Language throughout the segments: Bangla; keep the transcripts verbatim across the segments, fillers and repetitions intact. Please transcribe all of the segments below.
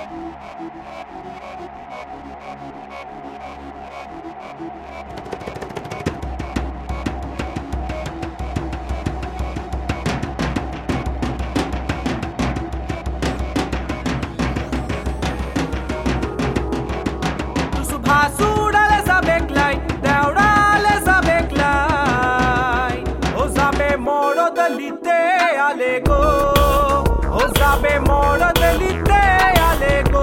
Basura sabe clay, deura sabe clay. O sabe moro delite alego. O sabe moro delite alego.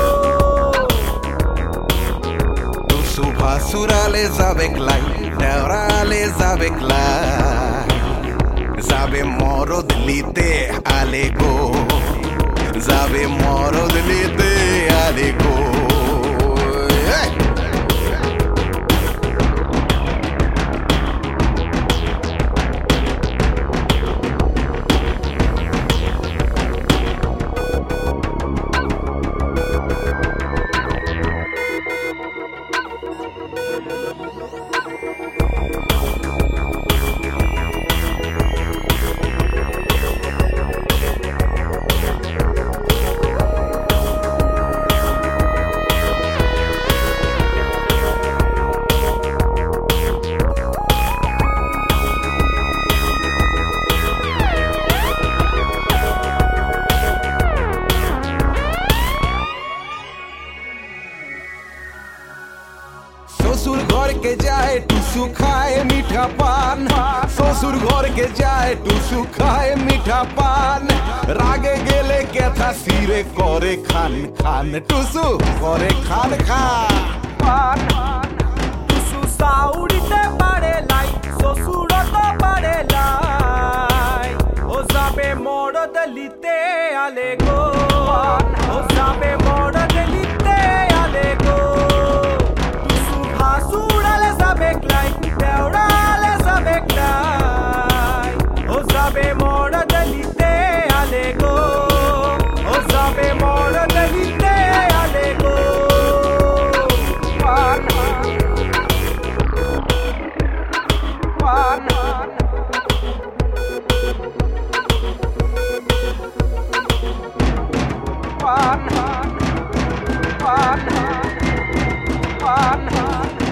Tu basura le sabe clay, deura le sabe clay. Sabe moro delite alego. Sabe moro delite alego. ससुर घर के जाए टुसु खाए मीठा पान ससुर घर के जाए टुसु खाए मीठा पान रागे गेले के था सिरे करे खान खान टुसु करे खान खान टुसु साउड़ीते पारे लाई ससुर तो पारे लाई ओ जाबे मोड़ दलिते आलेगो ओ जाबे मोड़ दलिते आलेगो Basura le sabe clay, deura le sabe clay. O sabe mora delite alego. O sabe mora delite alego. One, one, one, one, one.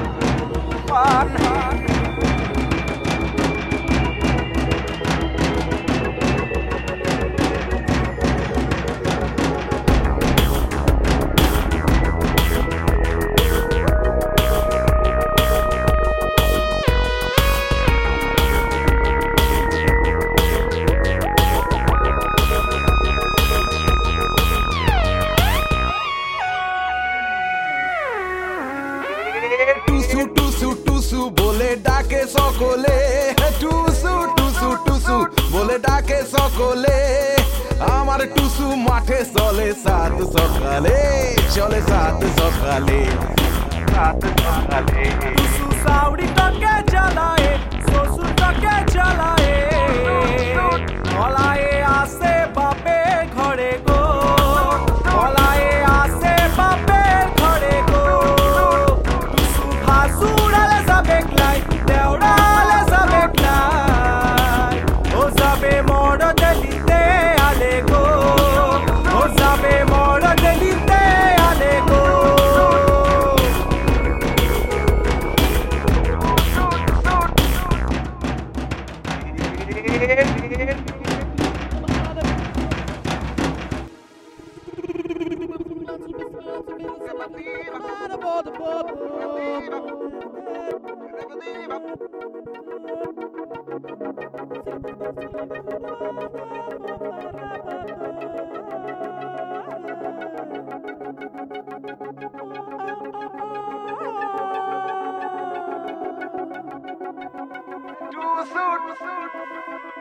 Tusu Tusu Tusu বলে ডাকে সকলে টুসু টুসু টুসু বলে ডাকে সকলে আমার টুসু মাঠে চলে সাত সকালে চলে সাত সকালে সাত সকালে টুসু সাউড়ি টকে জ্বালায় শ্বশুর টকে জ্বালায় পলায়ে আসে বাপে ঘরে গো পলায়ে আসে বাপে ঘরে গো Basura le sabe clay, deura le sabe clay. O sabe moro delite alego. O sabe moro delite alego. Too soon, too soon.